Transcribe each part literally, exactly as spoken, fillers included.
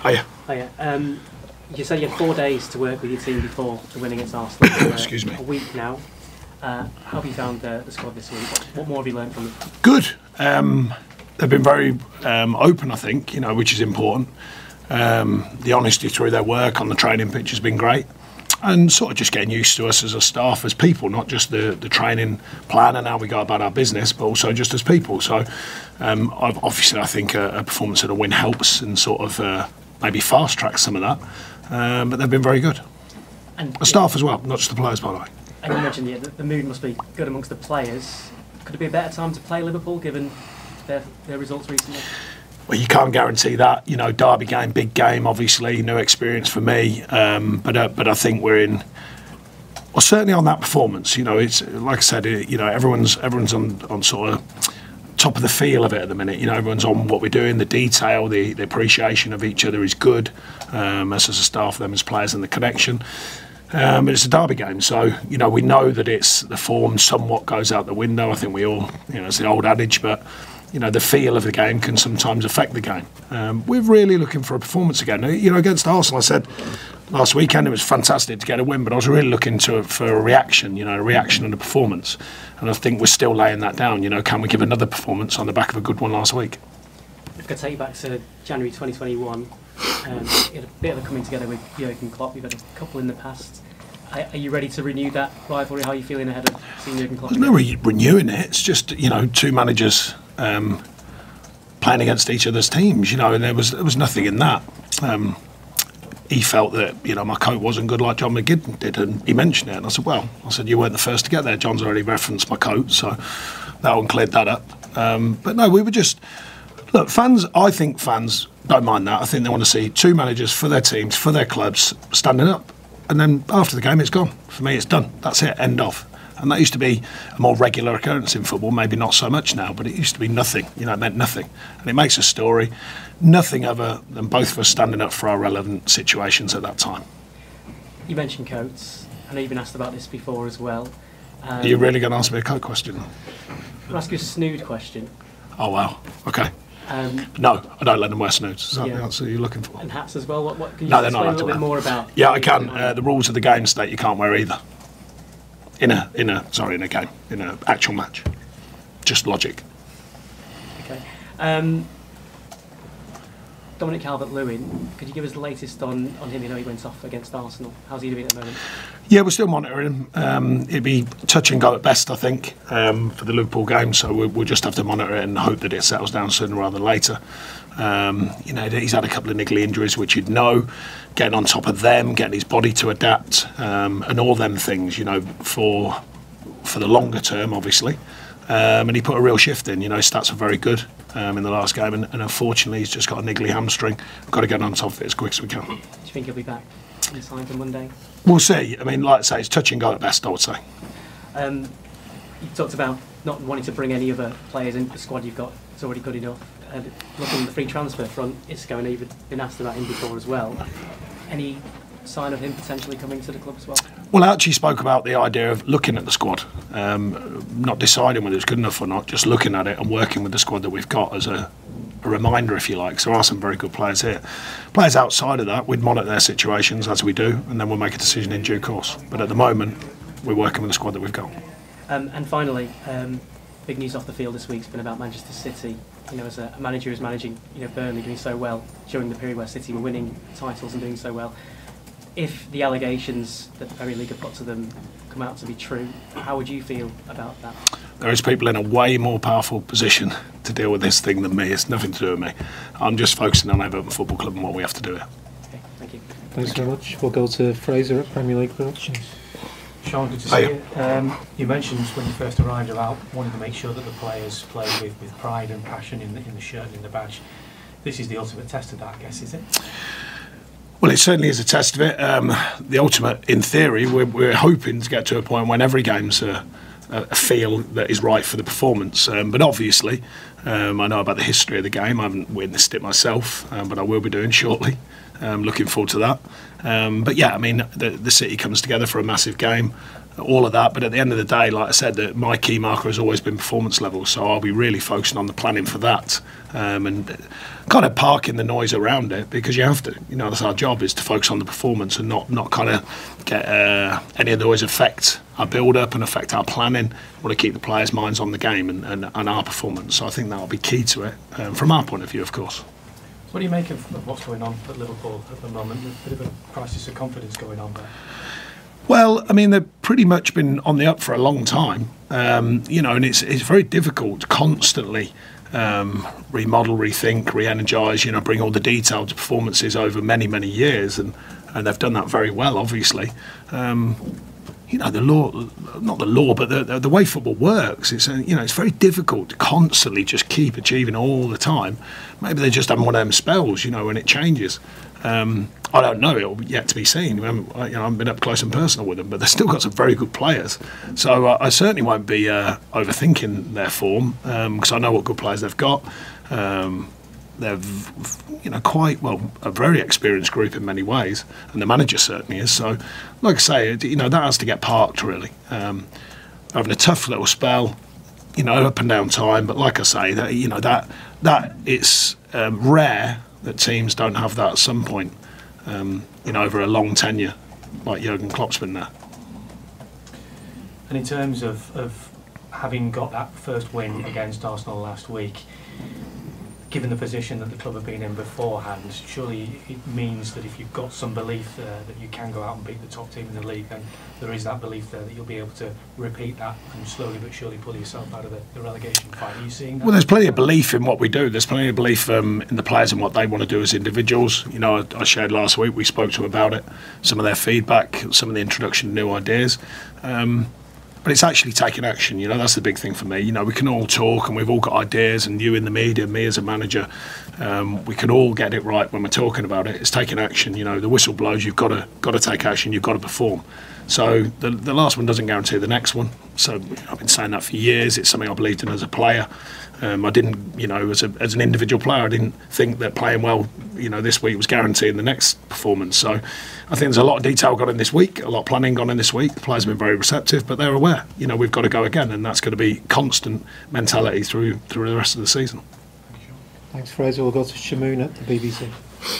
Hiya. Hiya. Um, you said you had four days to work with your team before the win against Arsenal. uh, Excuse me. A week now. Uh, how have you found uh, the squad this week? What, what more have you learned from them? Good. Um, they've been very um, open, I think, you know, which is important. Um, the honesty through their work on the training pitch has been great. And sort of just getting used to us as a staff, as people, not just the, the training plan and how we go about our business, but also just as people. So um, I've, obviously I think a, a performance at a win helps and sort of uh, maybe fast tracks some of that. Um, but they've been very good. And the staff as well, not just the players, by the way. And you mentioned yeah, the, the mood must be good amongst the players. Could it be a better time to play Liverpool given their, their results recently? Well, you can't guarantee that. You know, derby game, big game, obviously, new experience for me. Um, but uh, but I think we're in. Well, certainly on that performance. You know, it's like I said. It, you know, everyone's everyone's on, on sort of top of the feel of it at the minute. You know, everyone's on what we're doing. The detail, the, the appreciation of each other is good. Um, us as a staff, them as players, and the connection. Um, but it's a derby game, so you know we know that it's the form somewhat goes out the window. I think we all, you know, it's the old adage, but. You know, the feel of the game can sometimes affect the game. Um, we're really looking for a performance again. You know, against Arsenal, I said last weekend it was fantastic to get a win, but I was really looking to for a reaction, you know, a reaction and a performance. And I think we're still laying that down. You know, can we give another performance on the back of a good one last week? If I could take you back to January twenty twenty-one, um, you had a bit of a coming together with Jurgen Klopp. You've had a couple in the past. Are you ready to renew that rivalry? How are you feeling ahead of seeing Jurgen Klopp? There's no re- renewing it. It's just, you know, two managers um, playing against each other's teams, you know, and there was there was nothing in that. Um, he felt that, you know, my coat wasn't good like John McGinn did, and he mentioned it. And I said, well, I said, you weren't the first to get there. John's already referenced my coat, so that one cleared that up. Um, but no, we were just... Look, fans, I think fans don't mind that. I think they want to see two managers for their teams, for their clubs, standing up. And then after the game, it's gone. For me, it's done. That's it, end of. And that used to be a more regular occurrence in football, maybe not so much now, but it used to be nothing. You know, it meant nothing. And it makes a story, nothing other than both of us standing up for our relevant situations at that time. You mentioned Coates. I know you've been asked about this before as well. Um, Are you really going to ask me a Coat question? I'll ask you a snood question. Oh, wow. OK. Um, no, I don't let them wear snoods. Is that yeah. the answer you're looking for? And hats as well. What, what can you no, explain they're not a little bit more about? Yeah, I can. Uh, the rules of the game state you can't wear either. In a, in a, sorry, in a game, in an actual match. Just logic. Okay. Um, Dominic Calvert-Lewin, could you give us the latest on, on him? You know, he went off against Arsenal. How's he doing at the moment? Yeah, we're still monitoring him. Um, it'd be touch and go at best, I think, um, for the Liverpool game. So we'll, we'll just have to monitor it and hope that it settles down sooner rather than later. Um, you know, he's had a couple of niggly injuries, which you'd know. Getting on top of them, getting his body to adapt, um, and all them things. You know, for for the longer term, obviously. Um, and he put a real shift in. You know, his stats were very good um, in the last game, and, and unfortunately, he's just got a niggly hamstring. We've got to get on top of it as quick as we can. Do you think he'll be back in time for Monday? We'll see. I mean, like I say, it's touch and go at best, I would say. Um, you talked about not wanting to bring any other players into the squad you've got. It's already good enough. And looking at the free transfer front, Isco and Eva been asked about him before as well. Any sign of him potentially coming to the club as well? Well, I actually spoke about the idea of looking at the squad, um, not deciding whether it's good enough or not, just looking at it and working with the squad that we've got as a, a reminder, if you like. So there are some very good players here. Players outside of that, we'd monitor their situations as we do, and then we'll make a decision in due course. But at the moment, we're working with the squad that we've got. Um, and finally, um, big news off the field this week has been about Manchester City. You know, as a, a manager who's managing, you know, Burnley doing so well during the period where City were winning titles and doing so well. If the allegations that the Premier League have put to them come out to be true, how would you feel about that? There is people in a way more powerful position to deal with this thing than me. It's nothing to do with me. I'm just focusing on Everton Football Club and what we have to do here. Okay, thank you. Thanks very much. We'll go to Fraser at Premier League Productions. Sean, good to see you. Um, you mentioned when you first arrived about wanting to make sure that the players play with, with pride and passion in the, in the shirt and in the badge. This is the ultimate test of that, I guess, is it? Well, it certainly is a test of it. Um, the ultimate, in theory, we're, we're hoping to get to a point when every game's a, a feel that is right for the performance. Um, but obviously, um, I know about the history of the game. I haven't witnessed it myself, um, but I will be doing shortly. Um, looking forward to that. Um, but yeah, I mean, the, the city comes together for a massive game, all of that. But at the end of the day, like I said, that my key marker has always been performance levels. So I'll be really focusing on the planning for that, um, and kind of parking the noise around it, because you have to. You know, that's our job, is to focus on the performance and not not kind of get uh, any of the noise affect our build up and affect our planning. We want to keep the players' minds on the game and, and, and our performance. So I think that'll be key to it, um, from our point of view, of course. What do you make of, of what's going on at Liverpool at the moment? There's a bit of a crisis of confidence going on there. Well, I mean, they've pretty much been on the up for a long time, um, you know, and it's it's very difficult to constantly um, remodel, rethink, re-energise, you know, bring all the detailed performances over many, many years, and, and they've done that very well, obviously. Um, you know, the law, not the law, but the, the, the way football works, it's, uh, you know, it's very difficult to constantly just keep achieving all the time. Maybe they just having one of them spells, you know, when it changes. Um, I don't know, it'll be yet to be seen. I haven't, you know, I haven't been up close and personal with them, but they've still got some very good players. So uh, I certainly won't be uh, overthinking their form, because um, I know what good players they've got. Um, they're, you know, quite, well, a very experienced group in many ways, and the manager certainly is. So, like I say, you know, that has to get parked, really. Um, having a tough little spell, you know, up and down time, but like I say, that, you know, that that it's um, rare that teams don't have that at some point, um, you know, over a long tenure, like Jurgen Klopp's been there. And in terms of, of having got that first win against Arsenal last week, given the position that the club have been in beforehand, surely it means that if you've got some belief there that you can go out and beat the top team in the league, then there is that belief there that you'll be able to repeat that and slowly but surely pull yourself out of the, the relegation fight. Are you seeing that? Well, there's plenty of belief in what we do. There's plenty of belief um, in the players and what they want to do as individuals. You know, I, I shared last week, we spoke to them about it, some of their feedback, some of the introduction of new ideas. Um, But it's actually taking action, you know, that's the big thing for me. You know, we can all talk and we've all got ideas, and you in the media, me as a manager, um, we can all get it right when we're talking about it. It's taking action, you know, the whistle blows, you've got to got to take action, you've got to perform. So the, the last one doesn't guarantee the next one. So I've been saying that for years. It's something I believed in as a player. Um, I didn't, you know, as, a, as an individual player, I didn't think that playing well, you know, this week was guaranteeing the next performance. So I think there's a lot of detail gone in this week, a lot of planning gone in this week. The players have been very receptive, but they're aware, you know, we've got to go again, and that's going to be constant mentality through through the rest of the season. Thanks, Fraser. We'll go to Shamoon at the B B C.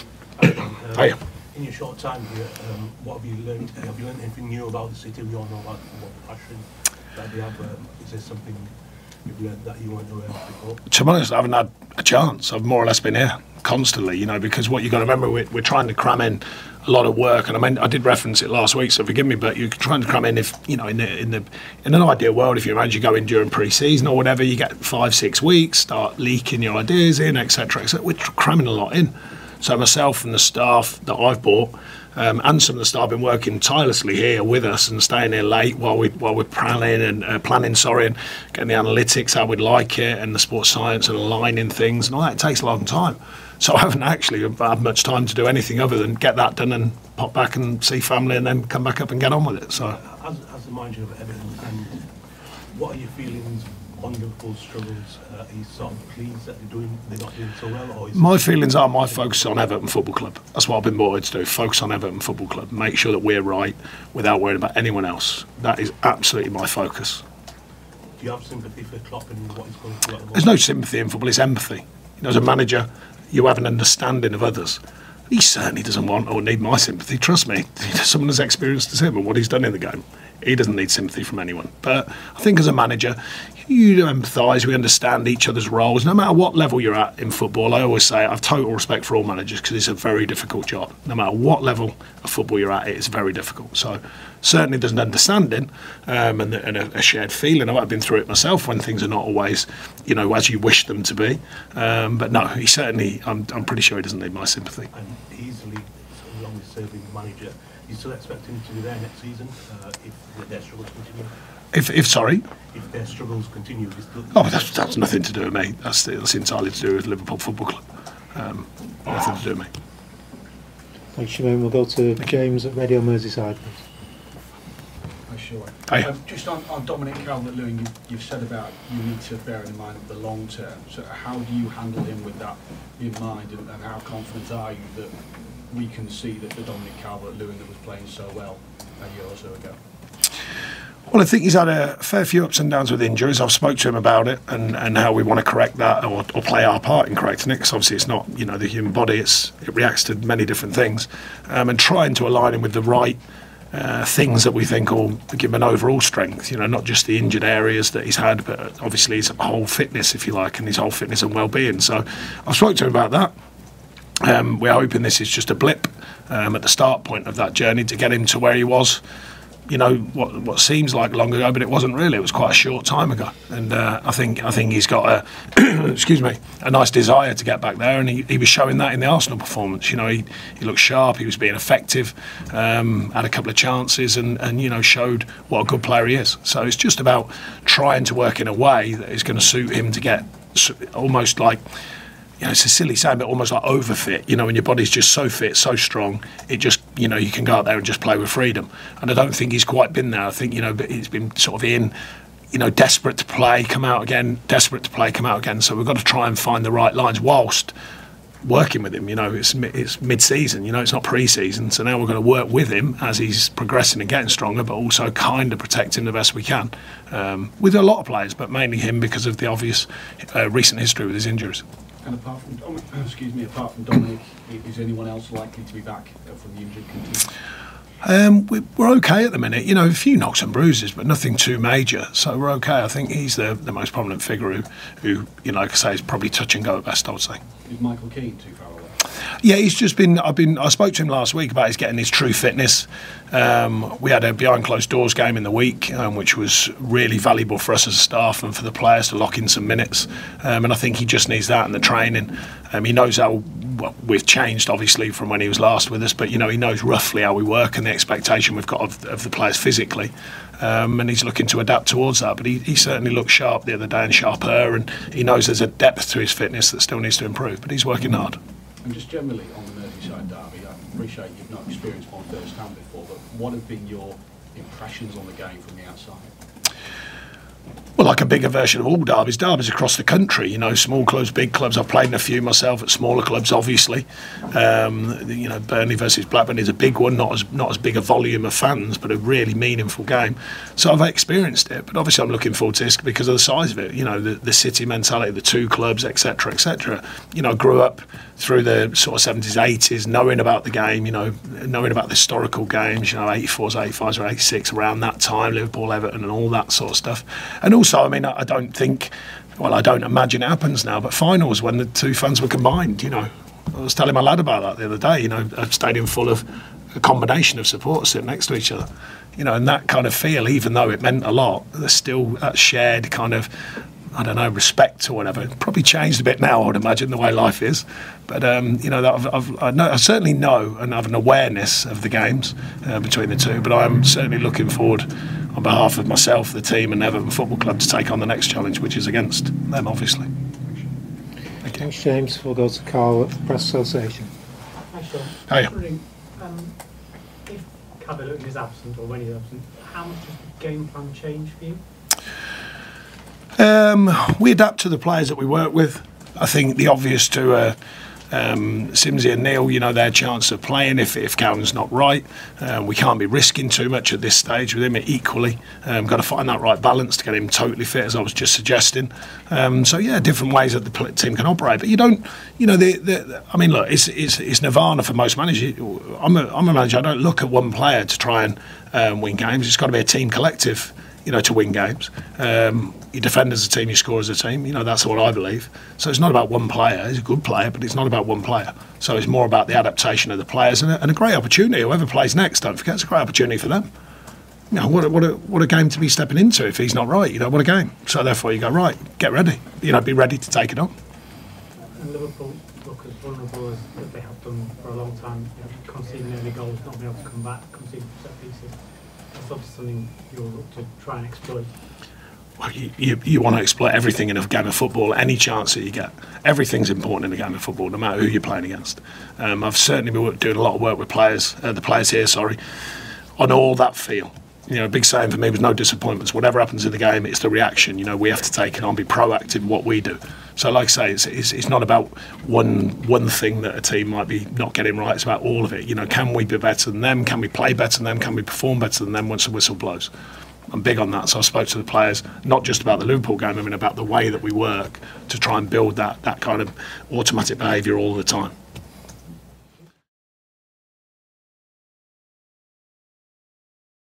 Um, Hiya. In your short time here, um, what have you learned? Uh, have you learned anything new about the city? We all know about what passion that they have. Um, is there something you've learned that you weren't aware of before? To be honest, I haven't had a chance. I've more or less been here constantly, you know, because what you've got to remember, we're, we're trying to cram in a lot of work, and I mean, I did reference it last week, so forgive me, but you're trying to cram in, if you know, in the in the in an ideal world, if you imagine you go in during pre-season or whatever, you get five, six weeks, start leaking your ideas in, et cetera, et cetera. We're cramming a lot in. So myself and the staff that I've brought, um, and some of the staff have been working tirelessly here with us and staying here late while we while we're planning and uh, planning, sorry, and getting the analytics how we'd like it, and the sports science and aligning things and all that. It takes a long time. So I haven't actually had much time to do anything other than get that done and pop back and see family and then come back up and get on with it. So, as, as the manager of Everton, and what are your feelings on Liverpool's struggles? Uh, are you sort of pleased that they're doing, they're not doing so well? Or is my feelings are my focus is on Everton Football Club. That's what I've been brought to do. Focus on Everton Football Club. Make sure that we're right without worrying about anyone else. That is absolutely my focus. Do you have sympathy for Klopp and what he's going through at the moment? There's no sympathy in football. It's empathy. You know, as a manager, you have an understanding of others. He certainly doesn't want or need my sympathy. Trust me, someone as experienced as him and what he's done in the game, he doesn't need sympathy from anyone. But I think as a manager, you empathise, we understand each other's roles. No matter what level you're at in football, I always say I have total respect for all managers because it's a very difficult job. No matter what level of football you're at, it is very difficult. So certainly there's an understanding um, and, and a, a shared feeling. I've been through it myself when things are not always, you know, as you wish them to be. Um, but no, he certainly, I'm, I'm pretty sure he doesn't need my sympathy. And easily, so long as serving manager, you still expect him to be there next season uh, if their struggles continue? If, if sorry? If their struggles continue, you still... Oh, that's, that's nothing to do with me. That's, that's entirely to do with Liverpool Football Club. Um, nothing to do with me. Thanks, Shamoon. We'll go to James at Radio Merseyside. Hi, Sure. Hey. Um, just on, on Dominic Calvert-Lewin, you, you've said about you need to bear in mind the long term. So how do you handle him with that in mind, and, and how confident are you that we can see that the Dominic Calvert-Lewin that was playing so well a year or so ago? Well, I think he's had a fair few ups and downs with injuries. I've spoke to him about it and, and how we want to correct that or, or play our part in correcting it. Because obviously it's not, you know, the human body. It's it reacts to many different things, um, and trying to align him with the right uh, things that we think will give him an overall strength. You know, not just the injured areas that he's had, but obviously his whole fitness, if you like, and his whole fitness and well-being. So I've spoke to him about that. Um, we're hoping this is just a blip um, at the start point of that journey to get him to where he was. You know, what what seems like long ago, but it wasn't really. It was quite a short time ago, and uh, I think I think he's got a excuse me a nice desire to get back there, and he, he was showing that in the Arsenal performance. You know, he, he looked sharp, he was being effective, um, had a couple of chances, and, and you know showed what a good player he is. So it's just about trying to work in a way that is going to suit him to get almost like. You know, it's a silly saying, but almost like overfit. You know, when your body's just so fit, so strong, it just, you know, you can go out there and just play with freedom. And I don't think he's quite been there. I think, you know, he's been sort of in, you know, desperate to play, come out again, desperate to play, come out again. So we've got to try and find the right lines whilst working with him. You know, it's it's mid-season, you know, it's not pre-season. So now we're going to work with him as he's progressing and getting stronger, but also kind of protect him the best we can. Um, with a lot of players, but mainly him because of the obvious uh, recent history with his injuries. And apart from Dominic, excuse me, apart from Dominic, is anyone else likely to be back from the injured contingent? Um, we, we're okay at the minute. You know, a few knocks and bruises, but nothing too major. So we're okay. I think he's the, the most prominent figure who, who, you know, like I say, is probably touch and go at best, I would say. Is Michael Keane too far away? Yeah, he's just been. I've been. I spoke to him last week about his getting his true fitness. Um, we had a behind closed doors game in the week, um, which was really valuable for us as a staff and for the players to lock in some minutes. Um, and I think he just needs that in the training. Um, he knows how well, we've changed, obviously, from when he was last with us. But you know, he knows roughly how we work and the expectation we've got of, of the players physically. Um, and he's looking to adapt towards that. But he, he certainly looked sharp the other day and sharper. And he knows there's a depth to his fitness that still needs to improve. But he's working hard. And just generally on the Merseyside derby, I appreciate you've not experienced one firsthand before, but what have been your impressions on the game from the outside? Well, like a bigger version of all derbies, derbies across the country, you know, small clubs, big clubs. I've played in a few myself at smaller clubs, obviously. Um, you know, Burnley versus Blackburn is a big one, not as not as big a volume of fans, but a really meaningful game. So I've experienced it, but obviously I'm looking forward to this because of the size of it. You know, the, the city mentality, the two clubs, et cetera, et cetera. You know, I grew up through the sort of seventies, eighties, knowing about the game, you know, knowing about the historical games, you know, eighty-fours, eighty-fives or eighty-six, around that time, Liverpool, Everton and all that sort of stuff. And also, I mean, I don't think, well, I don't imagine it happens now, but finals when the two fans were combined, you know. I was telling my lad about that the other day, you know, a stadium full of a combination of supporters sitting next to each other. You know, and that kind of feel, even though it meant a lot, there's still that shared kind of, I don't know, respect or whatever. It's probably changed a bit now, I would imagine, the way life is. But, um, you know, that I've, I've, I, know, I certainly know and have an awareness of the games uh, between the two, but I'm certainly looking forward on behalf of myself, the team and Everton Football Club to take on the next challenge, which is against them, obviously. Thank you. Thanks, James. We'll go to Carl at the Press Association. Hi, Sean. Hiya. Just wondering, um, if Calvert-Lewin is absent or when he's absent, how much does the game plan change for you? Um, we adapt to the players that we work with. I think the obvious to uh, um, Simsy and Neil, you know, their chance of playing if, if Calvin's not right. Um, we can't be risking too much at this stage with him equally. Um, got to find that right balance to get him totally fit, as I was just suggesting. Um, so, yeah, different ways that the team can operate. But you don't, you know, the, the, I mean, look, it's, it's, it's nirvana for most managers. I'm a, I'm a manager. I don't look at one player to try and um, win games. It's got to be a team collective, you know, to win games. Um, you defend as a team, you score as a team. You know, that's what I believe. So it's not about one player. He's a good player, but it's not about one player. So it's more about the adaptation of the players and a, and a great opportunity. Whoever plays next, don't forget, it's a great opportunity for them. You know, what a, what a what a game to be stepping into if he's not right. You know, what a game. So therefore, you go right, get ready. You know, be ready to take it on. And Liverpool look as vulnerable as that they have done for a long time. You know, conceding early goals, not being able to come back, conceding set pieces. That's obviously something you'll look to try and exploit. Well, you, you, you want to exploit everything in a game of football, any chance that you get. Everything's important in a game of football, no matter who you're playing against. Um, I've certainly been doing a lot of work with players, uh, the players here, sorry, on all that feel. you know, a big saying for me was no disappointments. Whatever happens in the game, it's the reaction. You know, we have to take it on, be proactive in what we do. So, like I say, it's, it's, it's not about one one thing that a team might be not getting right. It's about all of it. You know, can we be better than them? Can we play better than them? Can we perform better than them once the whistle blows? I'm big on that. So I spoke to the players, not just about the Liverpool game, I mean about the way that we work to try and build that, that kind of automatic behaviour all the time.